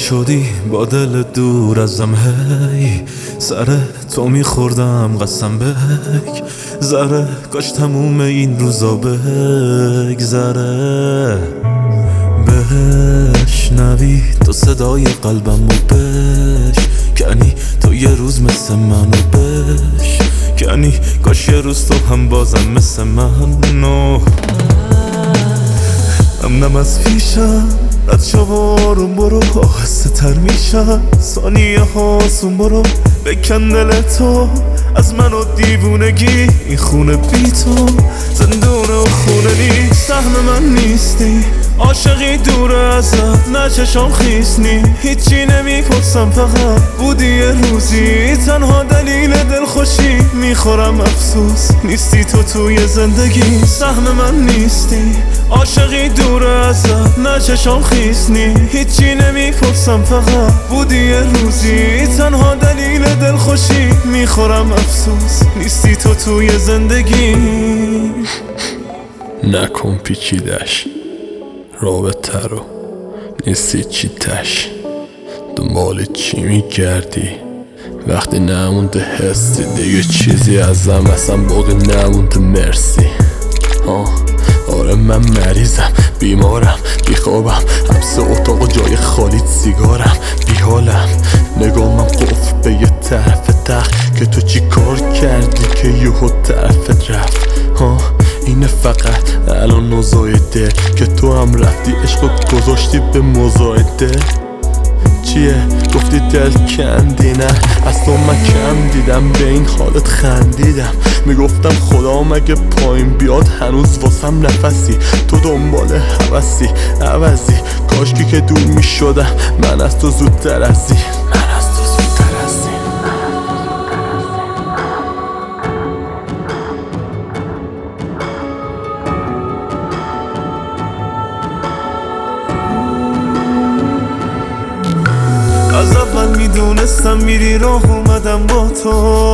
شدی با دل دور ازم، هی سر تو میخوردم قسم بک ذره کاش تموم این روزا بگذره. بشنوی تو صدای قلبم و بشکنی تو یه روز مثل منو بشکنی، کاش یه روز تو هم بازم مثل منو. نم از پیشم رد شوارم برو، آهسته تر میشم ثانیه هاسون برو، بکن دل تو از من و دیوونگی، این خونه بی تو زندونه و خونه نی. سهم من نیستی عاشقی دور ازت، نه چشام خیسنی هیچی نمیپرسم، فقط بودی یه روزی تنها دلیل دلخوشی. میخورم افسوس نیستی تو توی زندگی. سهم من نیستی عاشقی دور ازت، نه چشام خیسنی هیچی نمیپرسم، فقط بودی یه روزی تنها دلیل دلخوشی. میخورم افسوس نیستی تو توی زندگی. نکن پیچیدش رابطه رو، نیستی چی تش، دنبال چی میگردی وقتی نمونده حسی دیگه چیزی ازم اصلا باقی نمونده. مرسی آره من مریضم، بیمارم، بیخوابم، حبس اتاق جای خالی سیگارم، بیحالم، نگامم قفل به یه طرف تخت که تو چی کار کردی که یهو طرفت رفت. اینه فقط الان نزایده که تو هم رفتی عشقو گذاشتی به مزایده. چیه گفتی دل کندی؟ نه از تو من کم دیدم، به این حالت خندیدم، میگفتم خدا مگه پایین بیاد هنوز واسم نفسی. تو دنبال هوسی عوضی، کاشکی که دور میشدم من از تو زودتر ازی. از اول میدونستم میری راه اومدم با تو،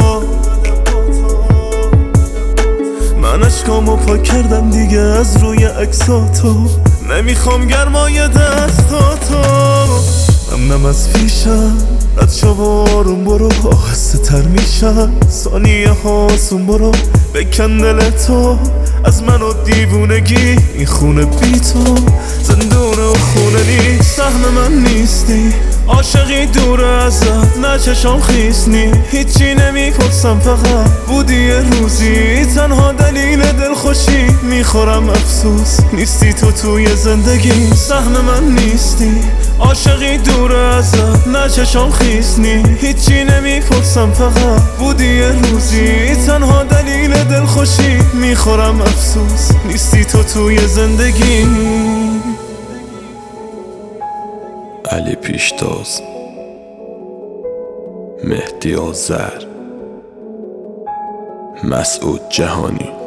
من اشکامو پاک کردم دیگه از روی عکساتو، نمیخوام گرمای دستاتو. نم از پیشم رد شوارم برو، آهسته تر میشم ثانیه هاسون برو، بکن دل تو از من و دیوونگی، این خونه بی تو زندونه و خونه نی. سهم من نیستی عاشقی دور ازت، نه چشام خیسنی هیچی نمیپرسم، فقط بودی یه روزی تنها دلیل دلخوشی. میخورم افسوس نیستی تو توی زندگی. سهم من نیستی عاشقی دور ازت، نه چشام خیسنی هیچی نمیپرسم، فقط بودی یه روزی تنها دلیل دلخوشی. میخورم افسوس نیستی تو توی زندگی. علی پیشتاز، مهدی آذر، مسعود جهانی.